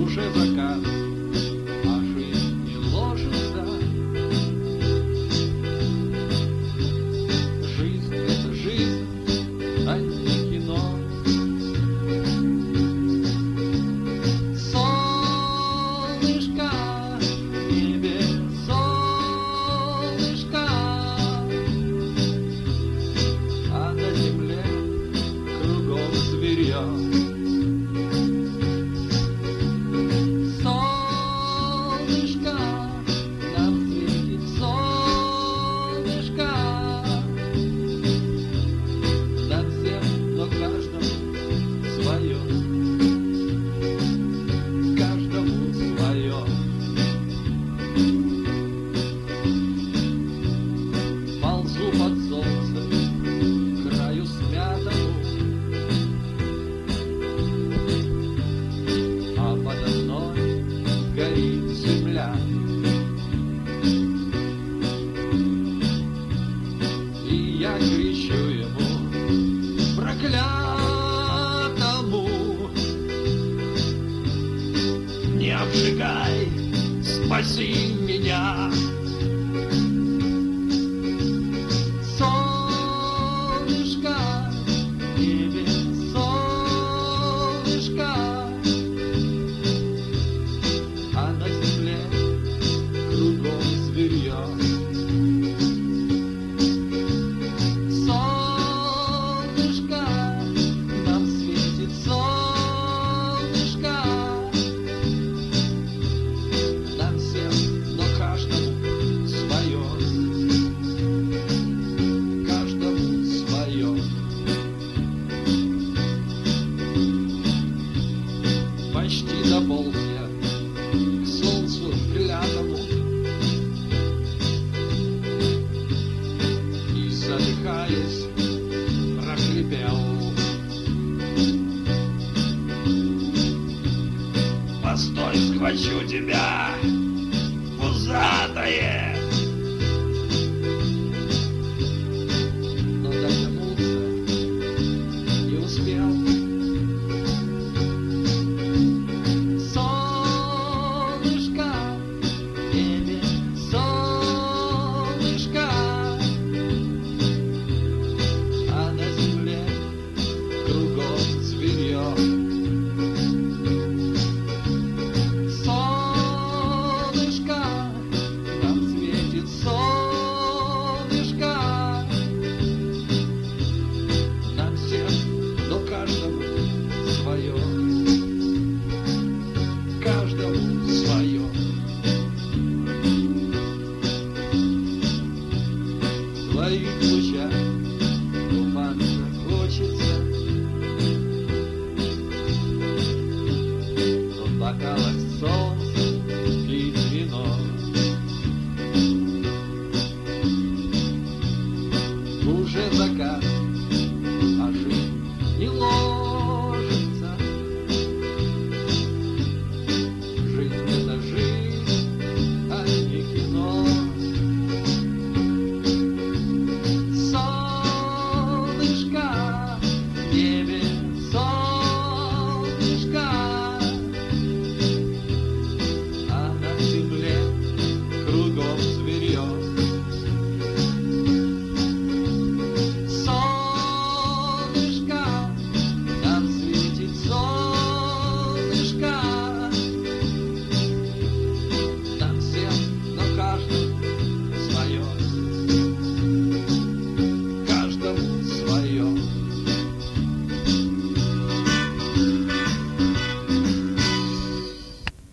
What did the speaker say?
душе закат, а жизнь не ложится. Жизнь — это жизнь, а не кино. Солнышко в небе, солнышко, а на земле кругом зверье. Солнышко, нам светит солнышко, над всем, но каждому свое, каждому свое. Ползу под солнцем к краю смятому, а подо мной горит земля. И я кричу ему, проклятому: не обжигай, спаси меня. Солнышко в небе, солнышко, а на земле кругом зверье. Солнышко, нам светит солнышко, нам всем, но каждому свое, каждому свое. Почти дополз я к солнцу клятому и, задыхаясь, прохрипел: постой, схвачу тебя, пузатое! Но дотянуться не успел. Солнышко в небе, солнышко, а на земле кругом зверье. Солнышко, нам светит солнышко, нам всем, но каждому свое, каждому свое. В твоих лучах купаться хочется, но в бокалах солнца